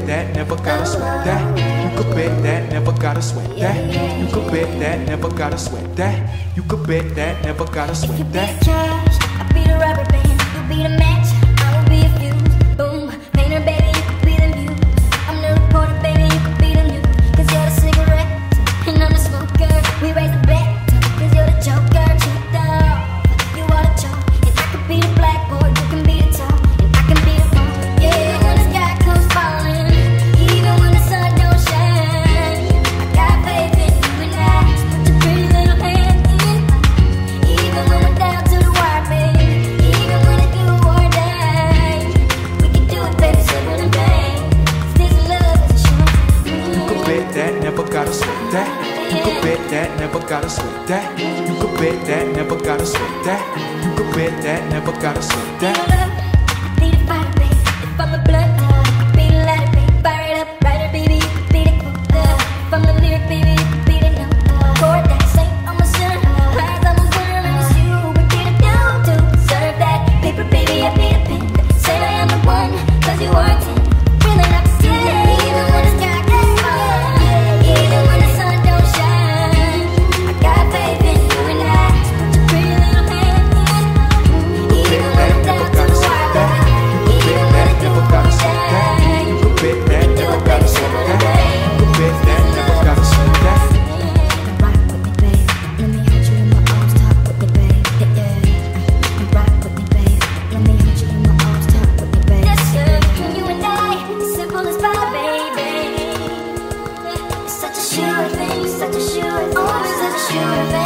that, never gotta sweat that. You could bet that, never gotta sweat that. You could bet that, never gotta sweat that. You could bet that, never gotta If you sweat be a that. trash, I'll be the rubber band. You be the match, I will be a fuse. Boom, painter, baby, you could be the muse. I'm the reporter, baby, you could be the news. Cause you're the cigarette, and I'm the smoker. We raise the bet, cause you're the joker. Cheat off, you are the joke. And I could be the blackboard, you can be the top. And I can be the phone, yeah, when the sky comes falling. Even when the sun don't shine, I got faith in you and I. Put your pretty little hand in mine. Even when we're down to the wire, baby. Even when it's do or die, we can do it, baby, simple and plain. This love is a short. You could bet that, never gotta sweat that. You could bet that, never gotta sweat that. You could bet that, never gotta sweat that. You could bet that, never gotta sweat that. Be the fire, baby. If I'm a blood, be the lighter, baby. Fire it up, writer, baby. You could be the quote. If I'm the lyric, baby, you could be the note. Chord that saint, I'm a sinner. Rise, I'm a winner, and it's you. We get it down to serve that paper, baby. I be the pen. Say I am the one, cause you are 10. Feeling up to 10. Even when the sky gets falling, even when the sun don't shine, I got faith in you and I. Put your pretty little hand in mine. Even when I'm down to the wire, even when it do or die, You could bet that, never gotta sweat that. You could bet that, never gotta sweat that. rock with me, babe. Let me hold you in my arms, talk with me, babe. Yeah. Rock with me, babe. Let me hold you in my arms, talk with me, babe. Yes, sir. You and I, simple as pie, baby. It's such a sure thing, such a sure thing, such a sure thing.